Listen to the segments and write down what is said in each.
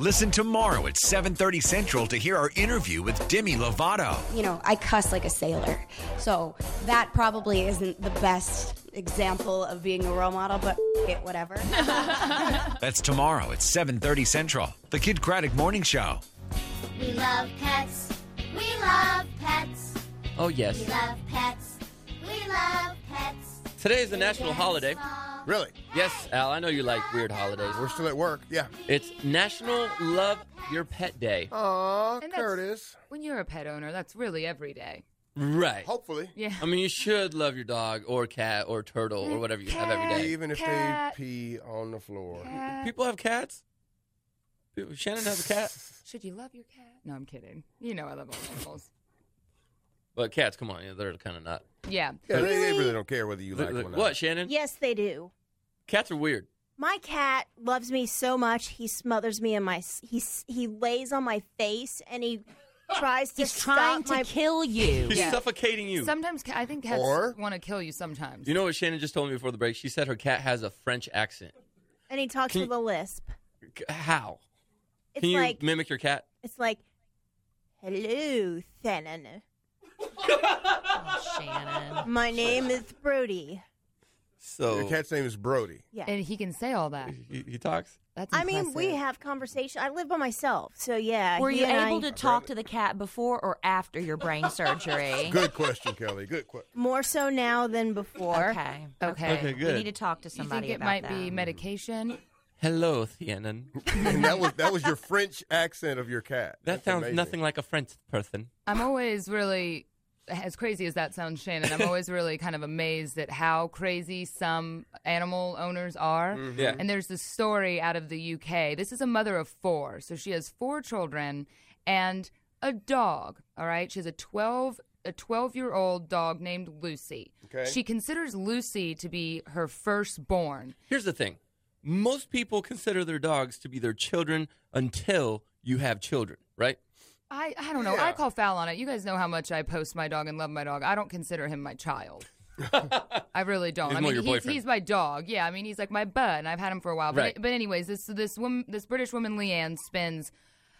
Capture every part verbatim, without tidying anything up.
Listen tomorrow at seven thirty Central to hear our interview with Demi Lovato. You know, I cuss like a sailor. So that probably isn't the best example of being a role model, but it, whatever. That's tomorrow at seven thirty Central. The Kid Craddock Morning Show. We love pets. We love pets. Oh, yes. We love pets. We love pets. Today is a national holiday. Really? Yes, Al, I know you like weird holidays. We're still at work, yeah. It's National Love Your Pet Day. Aw, And that's- Curtis. When you're a pet owner, that's really every day. Right. Hopefully. Yeah. I mean, you should love your dog or cat or turtle or whatever you have every day. Even if Cat. they pee on the floor. Cat. People have cats. People, Shannon has a cat. Should you love your cat? No, I'm kidding. You know I love all animals. But cats, come on, yeah, they're kind of not. Yeah. Yeah, they, they really don't care whether you like Look, one or what, not. Shannon? Yes, they do. Cats are weird. My cat loves me so much. He smothers me in my. s- He s- he lays on my face and he tries to He's trying stop to my. kill you. He's Yeah. suffocating you. Sometimes ca- I think cats Or- want to kill you sometimes. You know what Shannon just told me before the break? She said her cat has a French accent. And he talks Can with a lisp. C- How? It's Can you like mimic your cat? it's like, hello, Shannon. Oh, Shannon. My name is Brody. So Your cat's name is Brody. Yeah. And he can say all that. he, he talks. That's I mean, we impressive. have conversation. I live by myself, so yeah. Were he you and able I- to talk to the cat before or after your brain surgery? Good question, Kelly. Good question. more so now than before? Okay. Okay. Okay, We good. need to talk to You somebody think it about might that. be medication? Hello, Shannon. And that was that was your French accent of your cat. That That's sounds amazing. nothing like a French person. I'm always really, as crazy as that sounds, Shannon, I'm always really kind of amazed at how crazy some animal owners are. Yeah. And there's this story out of the U K. This is a mother of four. So she has four children and a dog, all right? She has a twelve a twelve-year-old dog named Lucy. Okay. She considers Lucy to be her firstborn. Here's the thing. Most people consider their dogs to be their children until you have children, right? I, I don't know. Yeah. I call foul on it. You guys know how much I post my dog and love my dog. I don't consider him my child. I really don't. He's I more mean, your he's, boyfriend. he's my dog. Yeah, I mean, he's like my bud, and I've had him for a while. But, Right. but anyways, this this woman, this British woman, Leanne, spends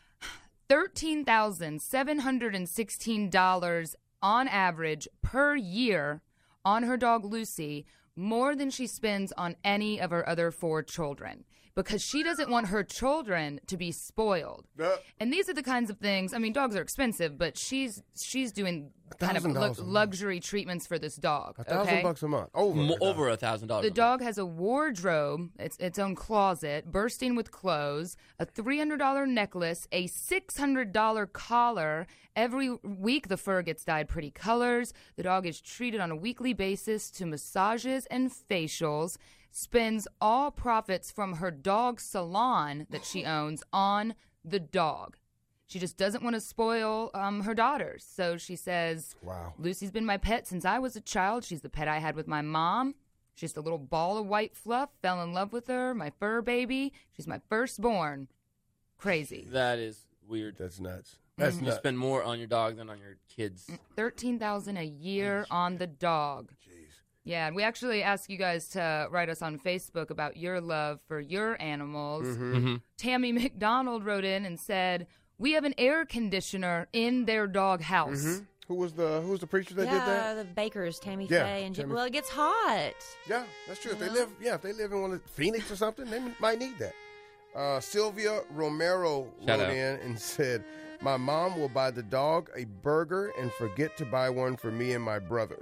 thirteen thousand seven hundred and sixteen dollars on average per year on her dog Lucy, more than she spends on any of her other four children, because she doesn't want her children to be spoiled. Uh, And these are the kinds of things. I mean, dogs are expensive, but she's she's doing kind of thousand lu- dollars a month. luxury treatments for this dog. a thousand okay? bucks a month. Over. Mo- a thousand. over a thousand dollars. The dog has a wardrobe, its its own closet, bursting with clothes, a three hundred dollars necklace, a six hundred dollars collar. Every week, the fur gets dyed pretty colors. The dog is treated on a weekly basis to massages and facials. Spends all profits from her dog salon that she owns on the dog. She just doesn't want to spoil um, her daughters. So she says, Wow. Lucy's been my pet since I was a child. She's the pet I had with my mom. She's just a little ball of white fluff. Fell in love with her, my fur baby. She's my firstborn. Crazy. That is weird. That's nuts. That's You nuts. spend more on your dog than on your kids. thirteen thousand dollars a year on the dog. Jeez. Yeah, and we actually ask you guys to write us on Facebook about your love for your animals. Mm-hmm. Tammy McDonald wrote in and said, we have an air conditioner in their dog house. Mhm. Who was the Who was the preacher that yeah, did that? the bakers, Tammy Yeah, Faye, and Jim. Tammy- Well, it gets hot. Yeah, that's true. If they live, yeah, if they live in one of Phoenix or something, they m- might need that. Uh, Sylvia Romero Shout wrote out. in and said, "My mom will buy the dog a burger and forget to buy one for me and my brother."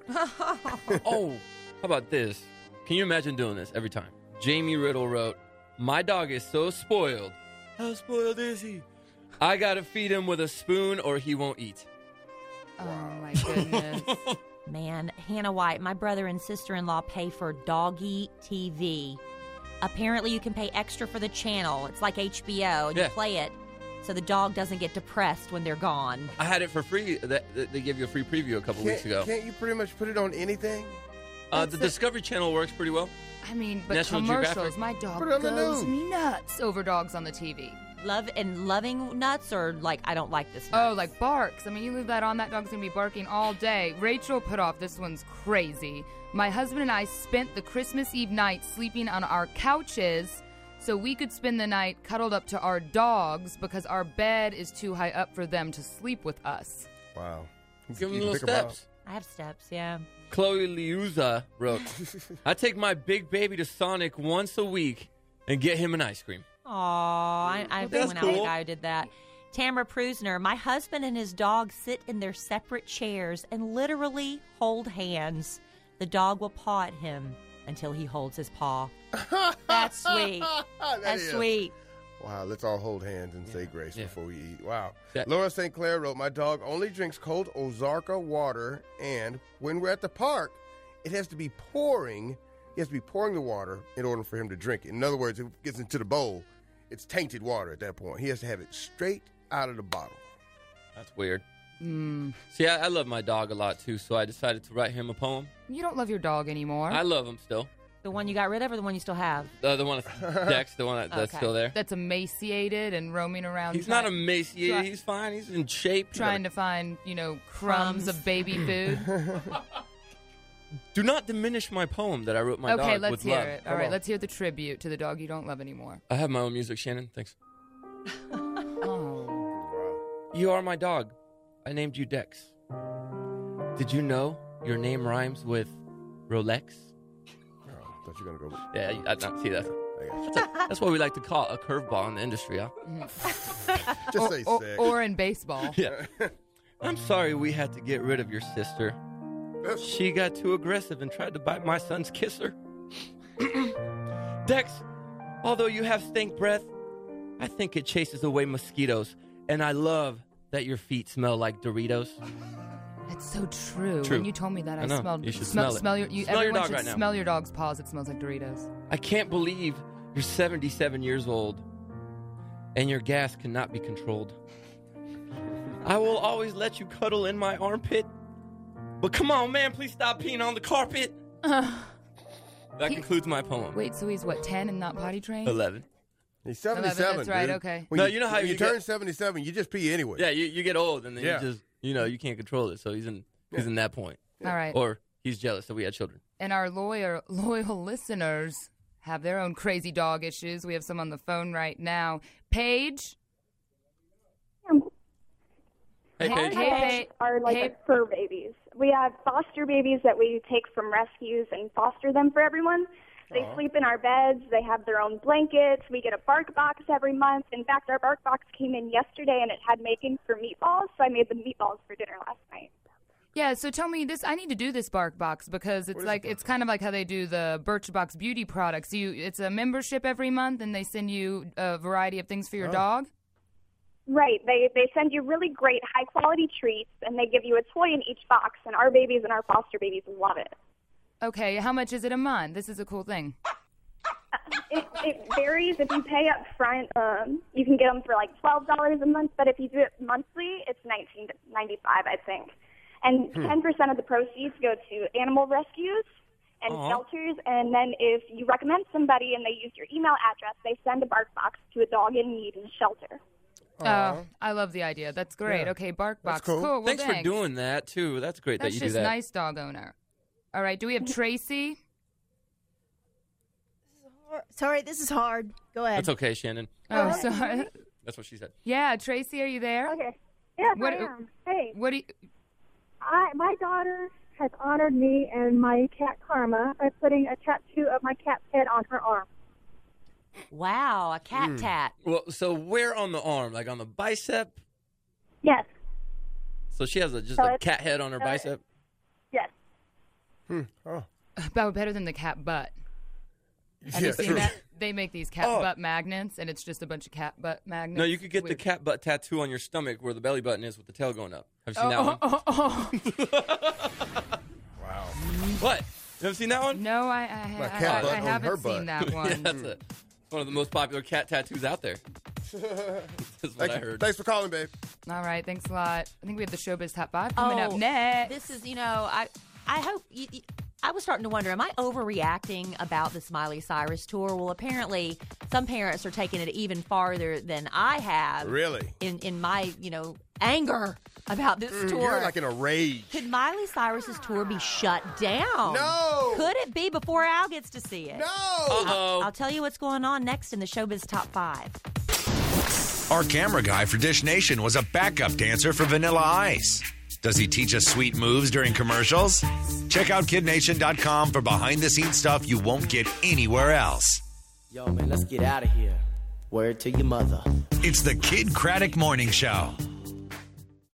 Oh, how about this? Can you imagine doing this every time? Jamie Riddle wrote, my dog is so spoiled. How spoiled is he? I gotta feed him with a spoon or he won't eat. Oh, my goodness. Man, Hannah White, my brother and sister-in-law pay for Doggy T V. Apparently, you can pay extra for the channel. It's like H B O, and Yeah. you play it so the dog doesn't get depressed when they're gone. I had it for free. That, that- they gave you a free preview a couple weeks Can't, ago. can't you pretty much put it on anything? Uh, the That's it. Discovery Channel works pretty well. I mean, but National commercials, Geographic. my dog Put it on the goes news. nuts over dogs on the T V. Love and loving nuts, or like I don't like this. Nuts? Oh, like barks. I mean, you leave that on, that dog's going to be barking all day. Rachel put off, this one's crazy. My husband and I spent the Christmas Eve night sleeping on our couches so we could spend the night cuddled up to our dogs because our bed is too high up for them to sleep with us. Wow. Give him You little pick 'em out. steps. I have steps, yeah. Chloe Liuza wrote, I take my big baby to Sonic once a week and get him an ice cream. Aw, I, I That's went out with a cool. guy who did that. Tamara Prusner, my husband and his dog sit in their separate chairs and literally hold hands. The dog will paw at him until he holds his paw. That's sweet. That That's is. sweet. Wow, let's all hold hands and say grace Yeah. before we eat. Wow. That- Laura Saint Clair wrote, my dog only drinks cold Ozarka water, and when we're at the park, it has to be pouring. He has to be pouring the water in order for him to drink it. In other words, if it gets into the bowl, it's tainted water at that point. He has to have it straight out of the bottle. That's weird. Mm. See, I, I love my dog a lot, too, so I decided to write him a poem. You don't love your dog anymore. I love him still. The one you got rid of or the one you still have? Uh, the one that's Dex, the one that, that's Okay. still there. That's emaciated and roaming around. He's try- not emaciated. try- He's fine. He's in shape. trying to find, you know, crumbs, Crumbs. of baby food. Do not diminish my poem that I wrote my okay, dog let's with hear love. it. Come All right, on. let's hear the tribute to the dog you don't love anymore. I have my own music, Shannon. Thanks. Oh. You are my dog. I named you Dex. Did you know your name rhymes with Rolex? Oh, I thought you were going to go. Yeah, I, I, see that. I got you. That's, a, that's what we like to call a curveball in the industry, huh? Just Or, say or, sex. or in baseball. Yeah. I'm sorry we had to get rid of your sister. She got too aggressive and tried to bite my son's kisser. Dex, although you have stank breath, I think it chases away mosquitoes. And I love that your feet smell like Doritos. It's so true. True. When you told me that, I, I know. smelled. You should smell, smell it. smell your. You, Smell your everyone dog should right now. smell your dog's paws. It smells like Doritos. I can't believe you're seventy-seven years old and your gas cannot be controlled. I will always let you cuddle in my armpit. But come on, man, please stop peeing on the carpet. Uh, That he- concludes my poem. wait, so he's what, ten and not potty trained? eleven. He's eleven, seventy-seven, that's right, dude. okay. When No, you know how when you you get- turn seventy-seven, you just pee anyway. Yeah, you, you get old and then Yeah. you just, you know, you can't control it. So he's in he's in that point. All right. Or he's jealous that we had children. And our loyal, loyal listeners have their own crazy dog issues. We have some on the phone right now. Paige? Hey, Hey, Paige. hey, Our Paige. pets are like Hey. fur babies. We have foster babies that we take from rescues and foster them for everyone. They sleep in our beds. They have their own blankets. We get a bark box every month. In fact, our bark box came in yesterday and it had making for meatballs, so I made the meatballs for dinner last night. Yeah, so tell me this. I need to do this Bark Box because it's is like a Bark it's kind of like how they do the Birchbox beauty products. You, it's a membership every month, and they send you a variety of things for your Oh. dog. Right. They they send you really great high quality treats and they give you a toy in each box, and our babies and our foster babies love it. Okay, how much is it a month? This is a cool thing. It, it varies. If you pay up front, um, you can get them for like twelve dollars a month. But if you do it monthly, it's nineteen ninety-five, I think. And ten percent of the proceeds go to animal rescues and Aw. shelters. And then if you recommend somebody and they use your email address, they send a bark box to a dog in need in a shelter. Oh, I love the idea. That's great. Yeah. Okay, Bark That's Box. cool. Well, Thanks, thanks for doing that, too. That's great That's that you just do that. nice, dog owner. All right, do we have Tracy? Sorry, this is hard. Go ahead. That's okay, Shannon. Oh, sorry. That's what she said. Yeah, Tracy, are you there? Okay. Yes, What- I am. Hey, What do you, I, my daughter has honored me and my cat Karma by putting a tattoo of my cat's head on her arm. Wow, a cat tat. Well, so where on the arm? Like on the bicep? Yes, So she has a, just So a it's- cat head on her uh, bicep? yes. Hmm. Oh. about better than the cat butt? Have Yeah, you seen true. that? They make these cat Oh. butt magnets, and it's just a bunch of cat butt magnets. No, you could get the with- cat butt tattoo on your stomach where the belly button is with the tail going up. Have you seen Oh, that one? oh, oh, oh. Wow. What? You haven't seen that one? No, I, I, My I, cat I, butt I on haven't her seen butt. that one. Yeah, that's a, it's one of the most popular cat tattoos out there. That's what Thank I you. heard. Thanks for calling, babe. All right, thanks a lot. I think we have the Showbiz Top five coming up Oh, next. This is, you know, I I hope you, you- I was starting to wonder, am I overreacting about this Miley Cyrus tour? Well, apparently some parents are taking it even farther than I have. Really? In in my, you know, anger about this Mm, tour. You're like in a rage. Could Miley Cyrus's tour be shut down? No. Could it be before Al gets to see it? No. Uh-oh. I'll tell you what's going on next in the Showbiz Top five. Our camera guy for Dish Nation was a backup dancer for Vanilla Ice. Does he teach us sweet moves during commercials? Check out kid nation dot com for behind-the-scenes stuff you won't get anywhere else. Yo, man, let's get out of here. Word to your mother. It's the Kid Craddock Morning Show.